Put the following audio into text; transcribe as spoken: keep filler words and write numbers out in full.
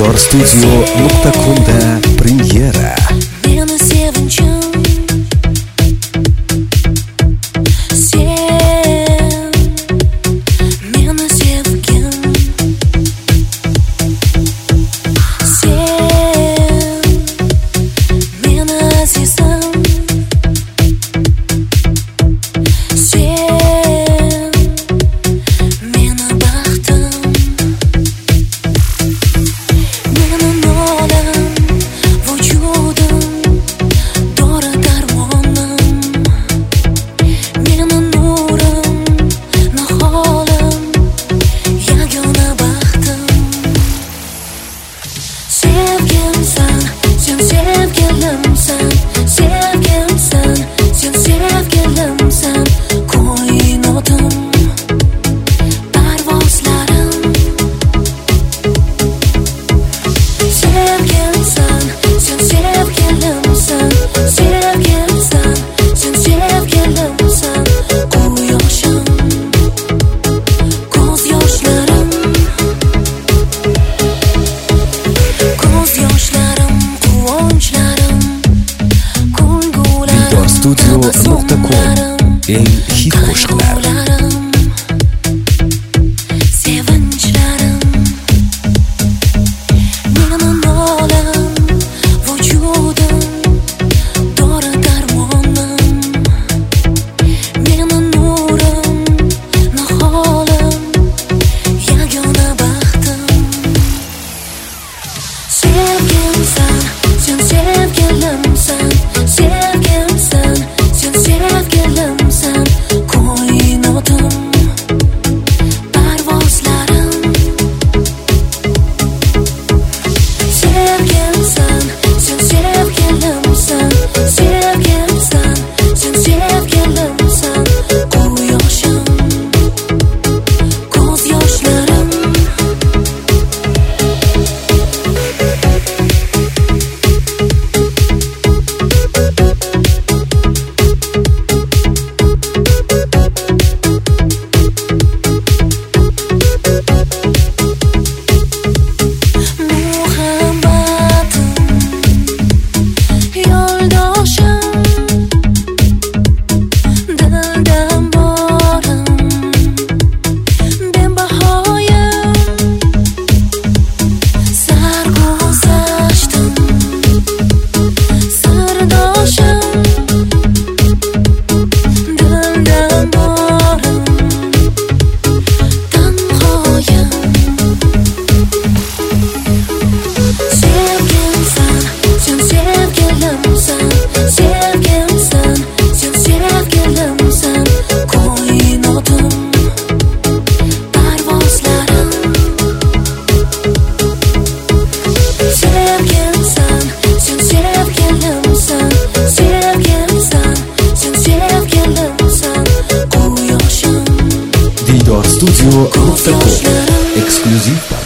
diydor studio nuqta com'da premyera. Meni sevinchim sen, meni sevgim sen, meni azizim sen, meni baxtim, meni nolam, vujudim, dori darmonim, meni nurim, niholim, yagona baxtim. Sevgimsan, sen sevgilimsan, sevgimsan, sen sevgilimsan, koinotim, parvozlarim. Sevgimsan, sen sevgilimsan, sevgimsan, sen sevgilimsan, quyoshim, ko'z yoshlarim, ko'z yoshlarim, quvonchlarim, kulgularim, diydor studio nuqta com eng hit qo'shiqlar. sevinchlarim, meni nolam, vujudim, dori darmonim, meni nurim, niholim, yagona baxtim. Sevgimsan, sen sevgilimsan, sevgimsan, sen sevgilimsan, koinotim, parvozlarim. Sevgimsan, sen sevgilimsan, sevgimsan, sen sevgilimsan, quyoshim, ko'z yoshlarim. Muhabbatim, yo'ldoshim, dildan borim, bebahoyim, sarguzashtim, sirdoshim, dildan borim, tanhoyim. Sevgimsan, sen sevgilimsan, sevgimsan, sen sevgilimsan, koinotim, parvozlarim. Sevgimsan, sen sevgilimsan, sevgimsan, sen sevgilimsan, quyoshim, diydor studio nuqta com yoshlarim. eksklyuziv